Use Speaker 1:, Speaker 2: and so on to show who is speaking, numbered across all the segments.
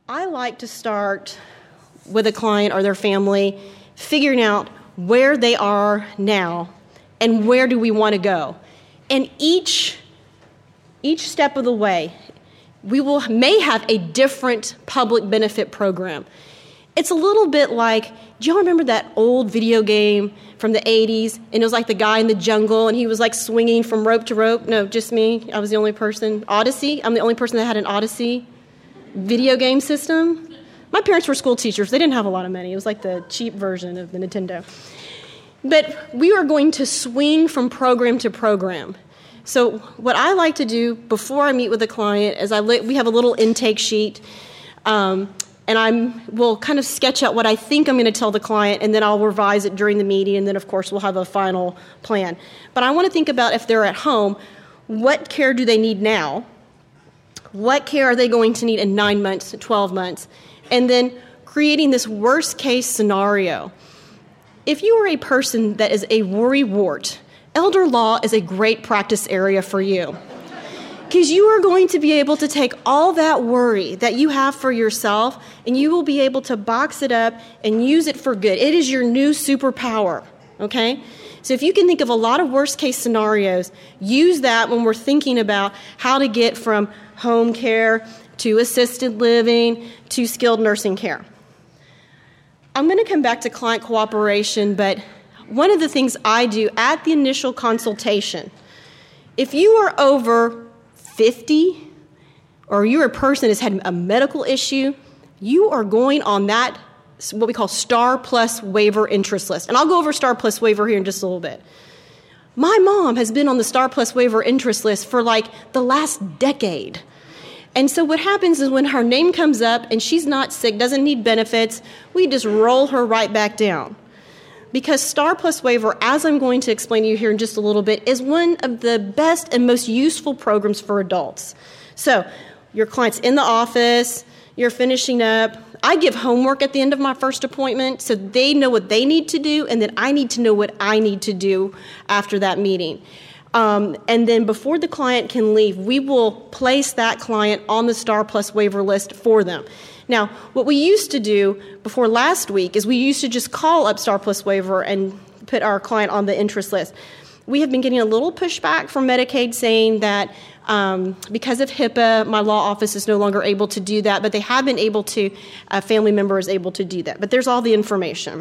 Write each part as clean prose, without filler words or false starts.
Speaker 1: I like to start with a client or their family figuring out where they are now and where do we want to go. And each step of the way, may have a different public benefit program. It's a little bit like, do y'all remember that old video game from the 80s? And it was like the guy in the jungle, and he was like swinging from rope to rope. No, just me. I was the only person. Odyssey. I'm the only person that had an Odyssey video game system. My parents were school teachers. They didn't have a lot of money. It was like the cheap version of the Nintendo. But we are going to swing from program to program. So what I like to do before I meet with a client is we have a little intake sheet, and we'll kind of sketch out what I think I'm going to tell the client, and then I'll revise it during the meeting, and then, of course, we'll have a final plan. But I want to think about, if they're at home, what care do they need now? What care are they going to need in 9 months, 12 months? And then creating this worst-case scenario. If you are a person that is a worrywart, elder law is a great practice area for you. Because you are going to be able to take all that worry that you have for yourself, and you will be able to box it up and use it for good. It is your new superpower, okay? So if you can think of a lot of worst-case scenarios, use that when we're thinking about how to get from home care to assisted living to skilled nursing care. I'm going to come back to client cooperation, but one of the things I do at the initial consultation, if you are over 50 or you're a person that's had a medical issue, you are going on that, what we call STAR Plus waiver interest list. And I'll go over STAR Plus waiver here in just a little bit. My mom has been on the STAR Plus waiver interest list for like the last decade. And so what happens is when her name comes up and she's not sick, doesn't need benefits, we just roll her right back down. Because STAR Plus waiver, as I'm going to explain to you here in just a little bit, is one of the best and most useful programs for adults. So your client's in the office, you're finishing up. I give homework at the end of my first appointment so they know what they need to do, and then I need to know what I need to do after that meeting. And then before the client can leave, we will place that client on the STAR Plus waiver list for them. Now, what we used to do before last week is we used to just call up STAR Plus waiver and put our client on the interest list. We have been getting a little pushback from Medicaid saying that because of HIPAA, my law office is no longer able to do that, but they have been able to, a family member is able to do that. But there's all the information.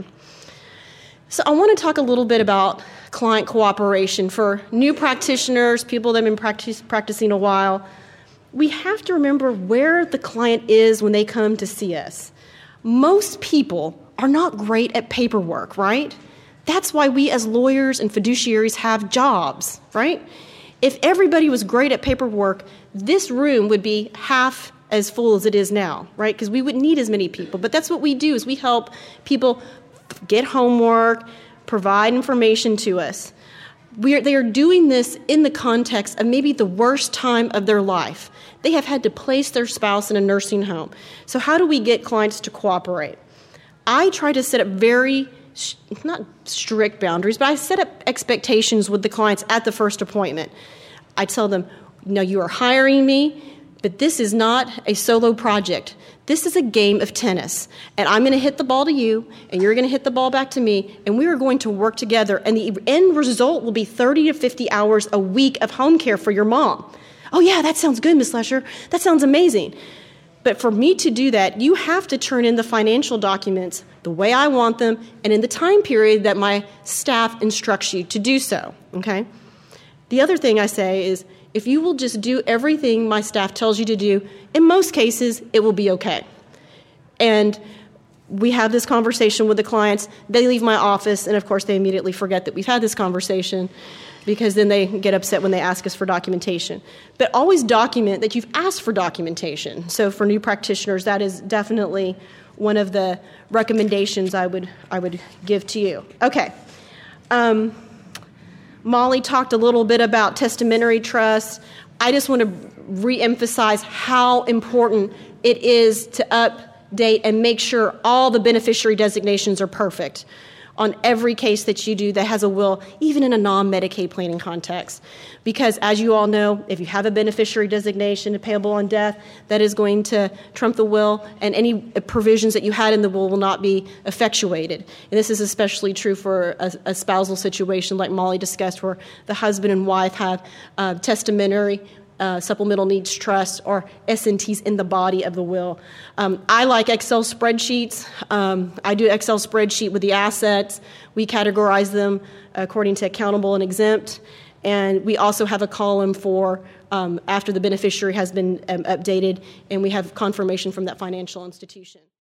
Speaker 1: So I want to talk a little bit about client cooperation for new practitioners, people that have been practicing a while. We have to remember where the client is when they come to see us. Most people are not great at paperwork, right? That's why we as lawyers and fiduciaries have jobs, right? If everybody was great at paperwork, this room would be half as full as it is now, right? Because we wouldn't need as many people. But that's what we do, is we help people get homework, provide information to us. They are doing this in the context of maybe the worst time of their life. They have had to place their spouse in a nursing home. So how do we get clients to cooperate? I try to set up very, not strict boundaries, but I set up expectations with the clients at the first appointment. I tell them, no, you are hiring me, but this is not a solo project. This is a game of tennis, and I'm going to hit the ball to you, and you're going to hit the ball back to me, and we are going to work together, and the end result will be 30 to 50 hours a week of home care for your mom. Oh, yeah, that sounds good, Ms. Lesher. That sounds amazing. But for me to do that, you have to turn in the financial documents the way I want them and in the time period that my staff instructs you to do so, okay? The other thing I say is, if you will just do everything my staff tells you to do, in most cases, it will be okay. And we have this conversation with the clients. They leave my office, and of course, they immediately forget that we've had this conversation, because then they get upset when they ask us for documentation. But always document that you've asked for documentation. So for new practitioners, that is definitely one of the recommendations I would give to you. Okay. Molly talked a little bit about testamentary trust. I just want to reemphasize how important it is to update and make sure all the beneficiary designations are perfect. on every case that you do that has a will, even in a non-Medicaid planning context. Because as you all know, if you have a beneficiary designation payable on death, that is going to trump the will, and any provisions that you had in the will not be effectuated. And this is especially true for a spousal situation like Molly discussed, where the husband and wife have testamentary supplemental needs trust or S&Ts in the body of the will. I like Excel spreadsheets. I do Excel spreadsheet with the assets. We categorize them according to accountable and exempt. And we also have a column for after the beneficiary has been updated, and we have confirmation from that financial institution.